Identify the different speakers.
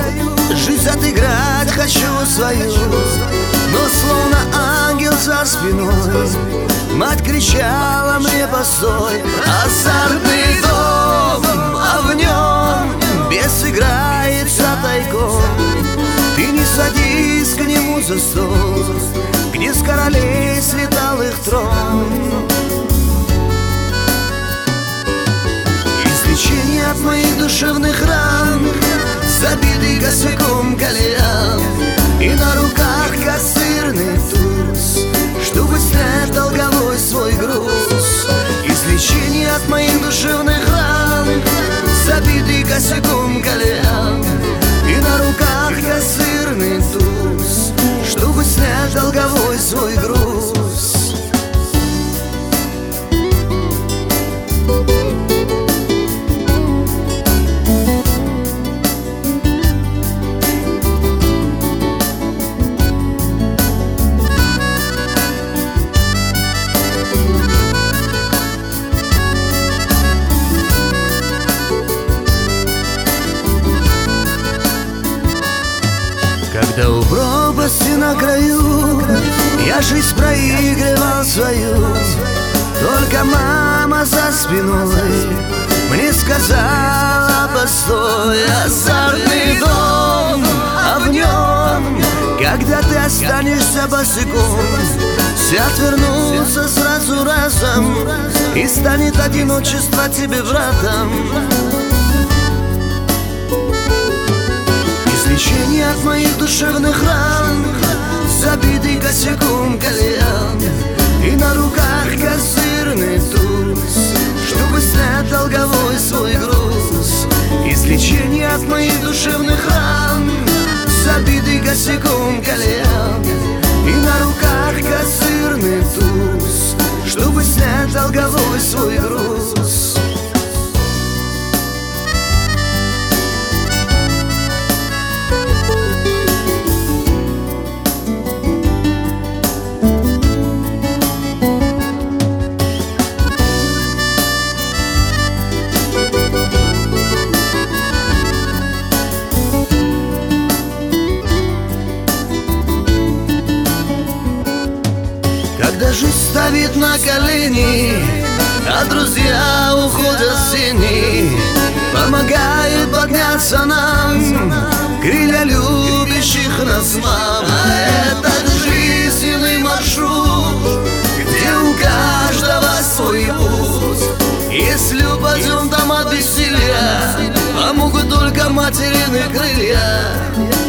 Speaker 1: жизнь отыграть хочу свою, но словно ангел за спиной мать кричала мне: постой. Азартный дом, а в нем бес играется тайком. Ты не садись к нему за стол, где с королей слетал их трон. Излечение от моих душевных ран, забитый косяком кальян, и на руках косырный туз, чтобы снять долговой свой груз. Излечение от моих душевных ран, забитый косяком кальян, и на руках косырный туз, чтобы снять долговой свой груз. Когда у пропасти на краю я жизнь проигрывал свою, только мама за спиной мне сказала: постой. Азартный дом, а в нем, когда ты останешься босиком, все отвернутся сразу разом, и станет одиночество тебе братом. Излечение от моих душевных ран, забитый косяком кальян, и на руках козырный туз, чтобы снять долговой свой груз. Излечение от моих душевных ран, забитый косяком кальян, и на руках козырный туз, чтобы снять долговой свой груз. Когда жизнь ставит на колени, а друзья уходят в тени, помогает подняться нам крылья любящих нас мам. А этот жизненный маршрут, где у каждого свой путь. Если упадем там от бессилия, помогут только материны крылья.